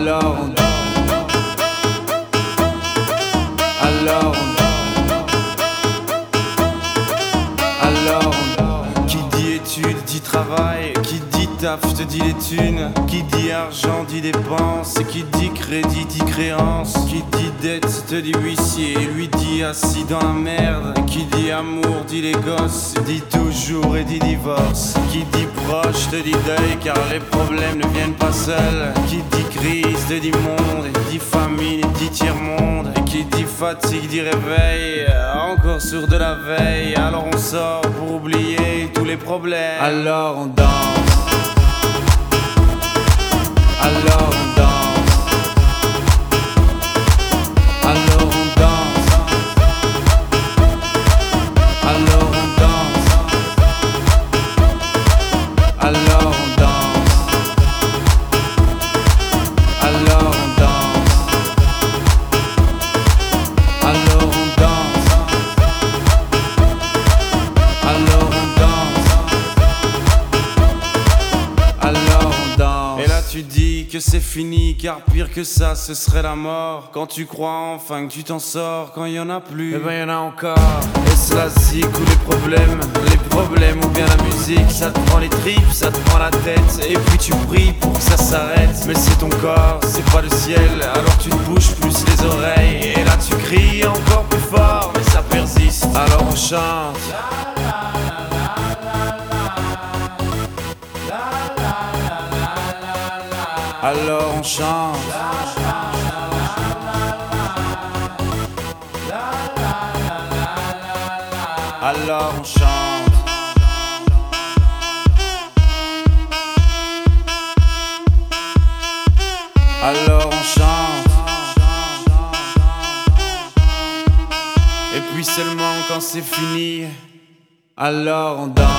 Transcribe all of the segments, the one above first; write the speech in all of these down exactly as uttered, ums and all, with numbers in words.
Alors on Alors on Alors on Qui dit études dit travail, qui dit taf te dit les thunes, qui dit argent dit dépenses, qui dit crédit dit créance, qui dit dette te dit huissier, lui dit assis dans la merde, qui dit amour dit les gosses, dit toujours et dit divorce, qui dit proche te dit deuil car les problèmes ne viennent pas seuls, qui dit crise te dit monde, dit famine dit tiers-monde, et qui dit fatigue dit réveil, encore sur de la veille, alors on sort pour oublier tous les problèmes, alors on danse. Alors on danse. Alors on danse. Alors on danse. Alors on danse. Alors on danse. Alors on danse. Alors on danse. Alors on danse. Et là tu dis que c'est fini, car pire que ça ce serait la mort. Quand tu crois enfin que tu t'en sors, quand il y en a plus, eh ben y en a encore. Est-ce la zik ou les problèmes, les problèmes ou bien la musique? Ça te prend les tripes, ça te prend la tête, et puis tu pries pour que ça s'arrête. Mais c'est ton corps, c'est pas le ciel, alors tu te bouges plus les oreilles. Et là tu cries encore plus fort, mais ça persiste, alors on chante. Alors on chante. Alors on chante. Alors on chante. Et puis seulement quand c'est fini, alors on danse.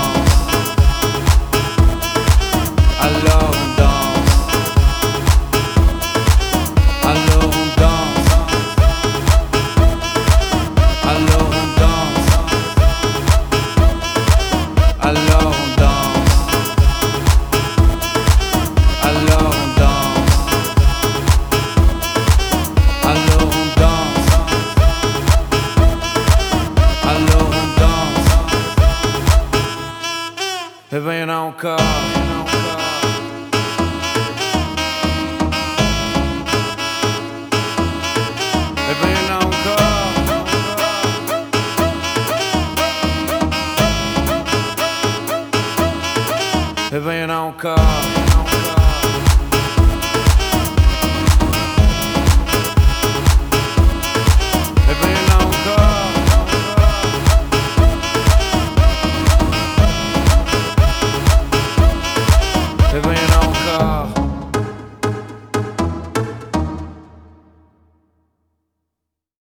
Alors on danse. Alors on danse. Alors on danse. Alors on danse. Alors on danse. Alors on danse. Alors on danse. Eh ben y'en a encore. Eh ben y'en a encore. Eh ben y'en a encore. Eh ben y'en a encore. Eh ben y'en a